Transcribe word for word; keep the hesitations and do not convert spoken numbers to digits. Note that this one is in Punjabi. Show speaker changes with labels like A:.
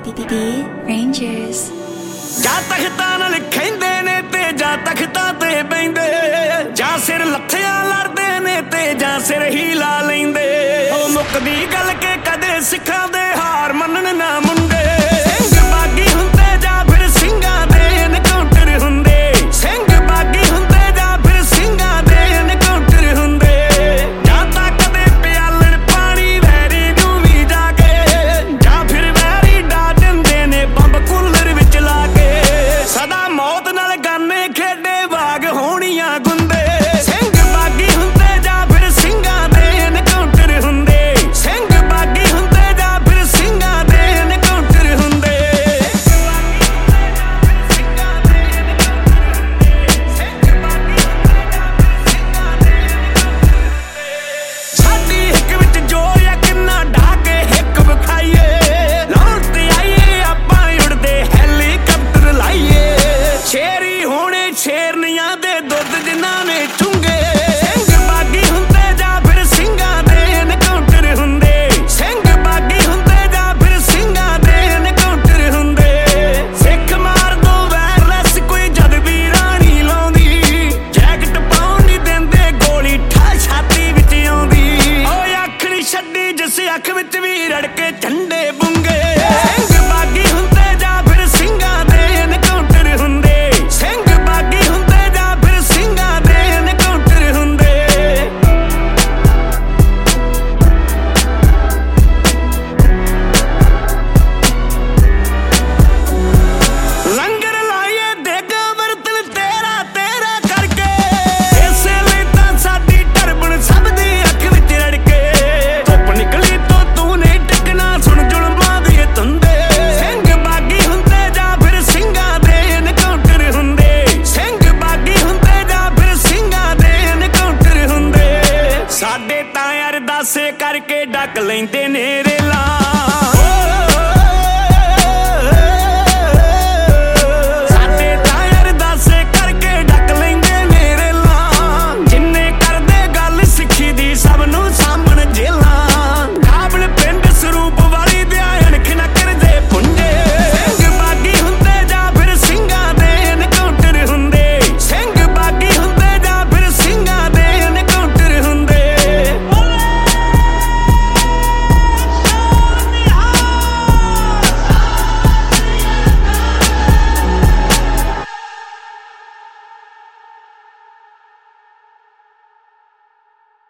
A: Rangers
B: ਜਾ ਤਖਤਾਂ ਨਾਲ ਖੈਂਦੇ ਨੇ ਤੇ ਜਾ ਤਖਤਾਂ ਤੇ ਬੈਂਦੇ, ਜਾਂ ਸਿਰ ਲੱਥਿਆਂ ਲੜਦੇ ਨੇ ਤੇ ਜਾਂ ਸਿਰ ਹੀ ਲਾ ਲੈਂਦੇ। ਉਹ ਮੁੱਕਦੀ ਗੱਲ ਕੇ ਕਦੇ ਸਿੱਖਾਂ ਦੇ ਹਾਰ ਮੰਨਣ ਨਾ ਮੁੰਡੇ। ਸਿੰਘ ਬਾਗੀ ਹੁੰਦੇ ਜਾਂ ਫਿਰ ਸਿੰਘਾਂ ਦੇ ਐਨਕਾਊਂਟਰ ਹੁੰਦੇ, ਸਿੰਘ ਬਾਗੀ ਹੁੰਦੇ ਜਾਂ ਫਿਰ ਸਿੰਘਾਂ ਦੇ ਐਨਕਾਊਂਟਰ ਹੁੰਦੇ। ਜਾਂ ਤਾਂ ਕਦੇ ਪਿਆਲਣ ਪਾਣੀ ਵੈਰੀ ਨੂੰ ਵੀ ਜਾ ਕੇ, ਜਾਂ ਫਿਰ ਵੈਰੀ ਡਾ ਦਿੰਦੇ ਨੇ ਬੰਬ ਕੂਲਰ ਵਿੱਚ ਲਾ ਕੇ। ਸਦਾ ਮੌਤ ਨਾਲ ਗਾਨੇ ਖੇਡੇ ਬਾਗ ਹੋਣੀਆਂ ਗੁੰਦੇ। ਸਿੰਘ ਬਾਗੀ ਹੁੰਦੇ ਜਾਂ ਫਿਰ ਸਿੰਘਾਂ ਦੇ ਐਨਕਾਊਂਟਰ ਹੁੰਦੇ, ਸਿੰਘ ਬਾਗੀ ਹੁੰਦੇ ਜਾਂ ਫਿਰ ਸਿੰਘਾਂ ਦੇ ਐਨਕਾਊਂਟਰ ਹੁੰਦੇ। ਸਾਡੀ ਹਿੱਕ ਵਿੱਚ ਜੋਰ ਆ ਕਿੰਨਾ ਢਾ ਕੇ ਹਿੱਕ ਵਿਖਾਈਏ, ਲਾਉਣ ਤੇ ਆਈਏ ਆਪਾਂ ਉੜਦੇ ਹੈਲੀਕਾਪਟਰ ਲਾਈਏ। ਸ਼ੇਰੀ ਹੋਣੇ ਸ਼ੇਰਨੀਆਂ ਦੇ ਦੁੱਧ ਜਿਨ੍ਹਾਂ ਨੇ ਚੁੰਗੇ। ਸਿੰਘ ਬਾਗੀ ਹੁੰਦੇ ਜਾਂ ਫਿਰ ਸਿੰਘਾਂ ਦੇ ਐਨਕਾਊਂਟਰ ਹੁੰਦੇ, ਸਿੰਘ ਬਾਗੀ ਹੁੰਦੇ ਜਾਂ ਫਿਰ ਸਿੰਘਾਂ ਦੇ ਐਨਕਾਊਂਟਰ ਹੁੰਦੇ। ਸਿੱਖ ਮਾਰ ਦੋ ਵਾਇਰਲੈਸ ਕੋਈ ਜਦ ਵੀ ਰਾਣੀ ਲਾਉਂਦੀ, ਜੈਕਟ ਪਾਉਣ ਨਹੀਂ ਦਿੰਦੇ ਗੋਲੀ ਠਾ ਛਾਤੀ ਵਿੱਚ ਆਉਂਦੀ। ਓਏ ਅੱਖ ਨੀ ਛੱਡੀ ਜਿਸ ਅੱਖ ਵਿੱਚ ਵੀ ਰੜਕੇ ਝੰਡੇ ਬੁੰਗੇ। ਸਿੰਘ ਬਾਗੀ ਹੁੰਦੇ ਜਾਂ ਫਿਰ ਸਿੰਘਾਂ ਦੇ ਐਨਕਾਊਂਟਰ ਹੁੰਦੇ, ਸਿੰਘ ਬਾਗੀ ਹੁੰਦੇ ਜਾਂ ਫਿਰ ਸਿੰਘਾਂ ਦੇ ਐਨਕਾਊਂਟਰ ਹੁੰਦੇ। ਲੰਗਰ ਲਾਈਏ ਦੇਗਾ ਵਰਤਨ ਤੇਰਾ ਤੇਰਾ ਕਰਕੇ, ਇਸੇ ਲਈ ਤਾਂ ਸਾਡੀ ਟਰਬਣ ਸਭ ਦੀ ਅੱਖ ਵਿੱਚ ਰੜਕੇ। ਧੁੱਪ ਨਿਕਲੀ ਤੋਂ ਤੂੰ ਨਹੀਂ ਟਿਕਣਾ ਸੁਣ ਜ਼ੁਲਮਾਂ ਦੇ ਧੰਦੇ। ਸਿੰਘ ਬਾਗੀ ਹੁੰਦੇ ਜਾਂ ਫਿਰ ਸਿੰਘਾਂ ਦੇ ਐਨਕਾਊਂਟਰ ਹੁੰਦੇ, ਸਿੰਘ ਬਾਗੀ ਹੁੰਦੇ ਜਾਂ ਫਿਰ ਸਿੰਘਾਂ ਦੇ ਐਨਕਾਊਂਟਰ ਹੁੰਦੇ। ਸਾਡੇ ਤਾਂ ਅਰਦਾਸੇ ਕਰਕੇ ਡੱਕ ਲੈਂਦੇ ਨੇ।